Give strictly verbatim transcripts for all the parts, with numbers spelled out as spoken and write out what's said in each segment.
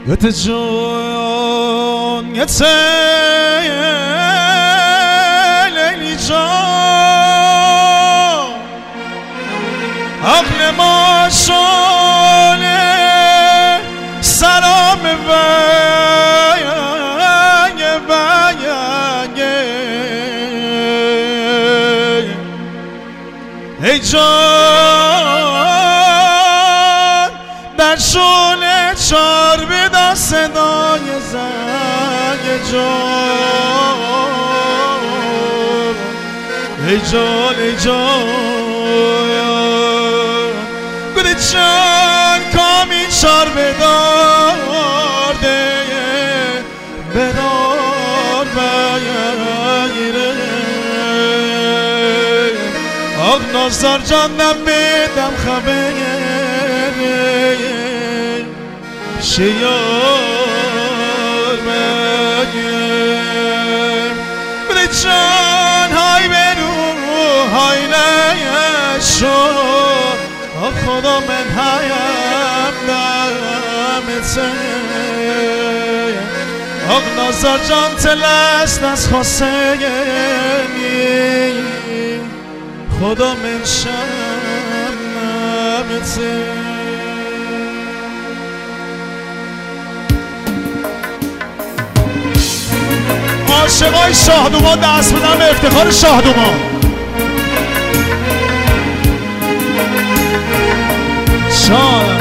یت جون یت لیلی جان عقل ما شونه سلام وینگ وینگ ای جان در شونه چار بدا صدای زنگ جان ای جان ای جان گل جان کامی چار بدارده بدار بگیره آق نازار جان نبیدم خبره شیار بگیر بده جان های برو های نیشو خدا من هایم دمته آق نازار جان تلست از خواستگی خدا من شم نمته عاشقای شاهدومان دست بدن به افتخار شاهدومان. شاد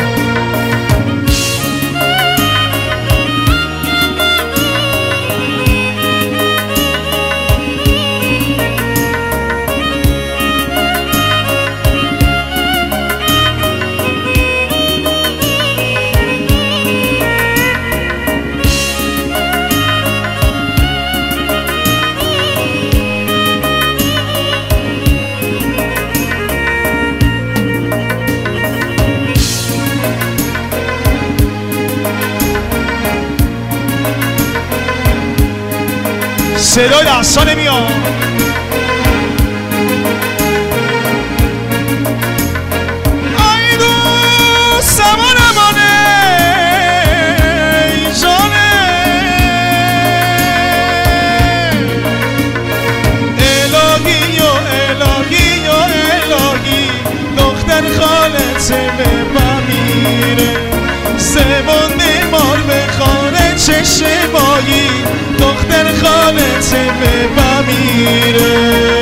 صدای دستا نمیاد. ای دوست زمانمانه ای جانه الهی و الهی و الهی دختر خالت به بمیره زبان مار به خانه چشم بایی دختر خالت به بمیره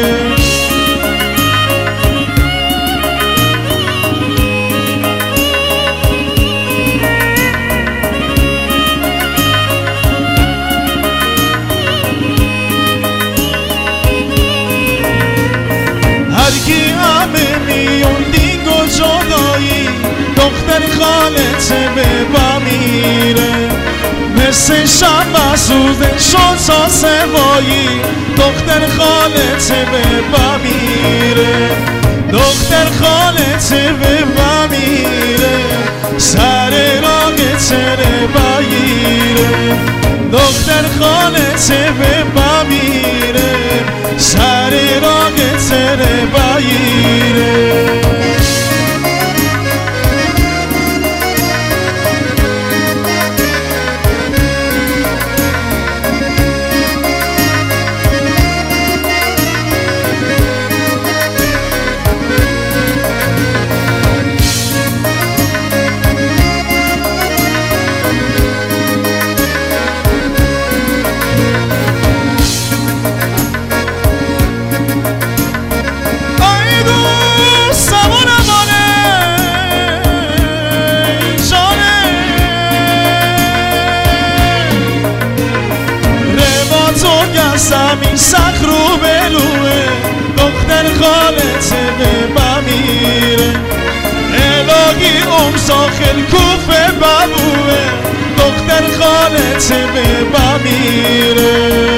هرکی همه میون دینگ و جدایی دختر خالت به بمیره مثل شب مسعود شد تا سوایی دختر خالت به بمیره دختر خالت به بمیره سر راگ تره بگیره دختر خالت به بمیره سر راگ تره بگیره زمین سخ رو بلوه دختر خالت به بمیره الهی ام ساخل کوفه ببوه دختر خالت به بمیره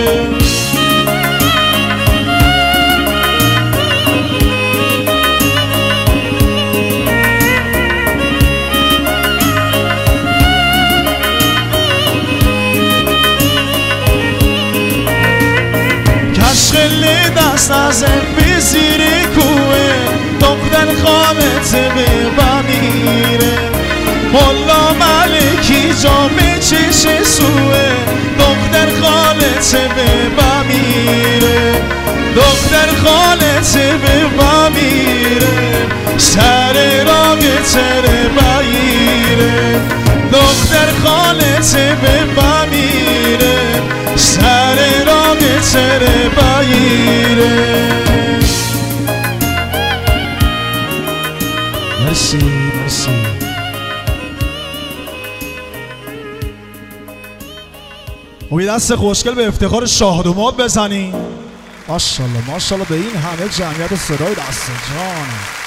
خیلی دست از بی زیر کوه دختر خالت به بمیره ملا ملکی جام چش سوه دختر خالته به بمیره دختر خالته به بمیره سر راگ تره بگیره دختر خالته به بمیره سر راگ تره بگیره مرسی مرسی و یه دست خوشگل به افتخار شاهدوماد بزنیم ماشاءالله ماشاءالله به این همه جمعیت صدای دست جانه